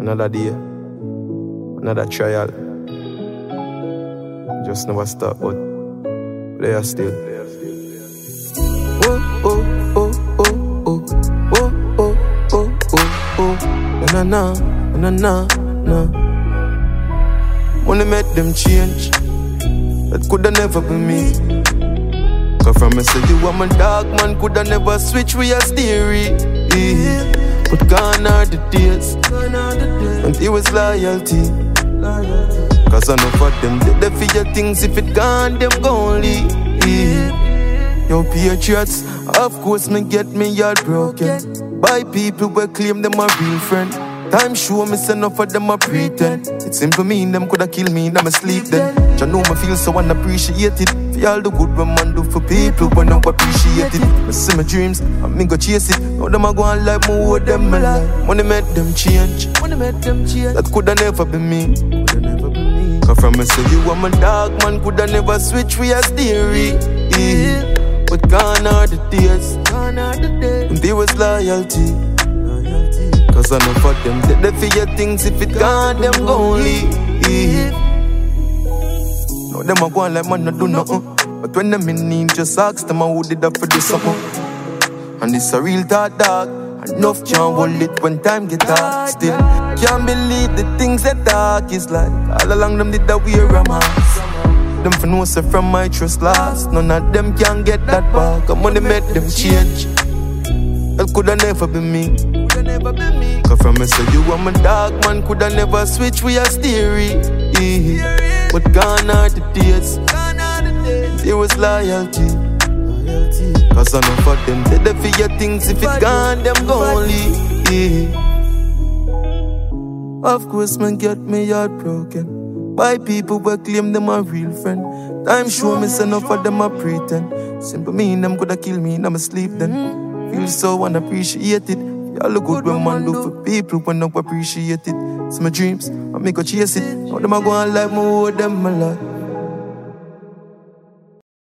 Another day, another trial. Just never stop, but they are still. Oh, oh, oh, oh, oh, oh, oh, oh, oh, oh. Na na na na na. Wanna make them change. That coulda never be me. Cause from me say you are my dog, man, coulda never switch with your theory. But gone are the days, and it was loyalty. Cause I know for them, they feel your things. If it gone, them gon' leave. Yo, patriots, of course me get me heart broken by people who claim them a real friend. Time show me say enough of them a pretend. It simple mean them coulda kill me in my sleep then. You know me feel so unappreciated. For all the good when man do for people when don't appreciate it. I see my dreams, and me go chase it. Now them a go on like more with them my life. Wanna make them change. That coulda never be me. Cause from me say you are my dog, man, coulda never switch with your theory. But gone are the days, and there was loyalty. Cause I know for them, they feel your things. If it gone, them gon' leave. No, them a go on like man no do nothing. But when them in need, just ask them who did that for this something. And it's a real thought, dog. Enough can't hold it when time get hard. Still, can't believe the things that talk is like. All along them did that wear a mask. Them for no say from my trust last. None of them can get that back. I'm gonna make them change. That coulda never be me. Cause from me say you are my dog, man, coulda never switch with your theory. But gone are the days, there was loyalty. Cause I know for them, they feel your things. If it gone, them gon' leave. Of course, man, get me heart broken by people who claim them a real friend. Time show me say enough of them a pretend. Simple mean them coulda kill me in my sleep then. Feel so unappreciated. Y'all look good when man do for people when don't appreciate it. It's my dreams, I make go chase it. Now them a go on like more with them my life.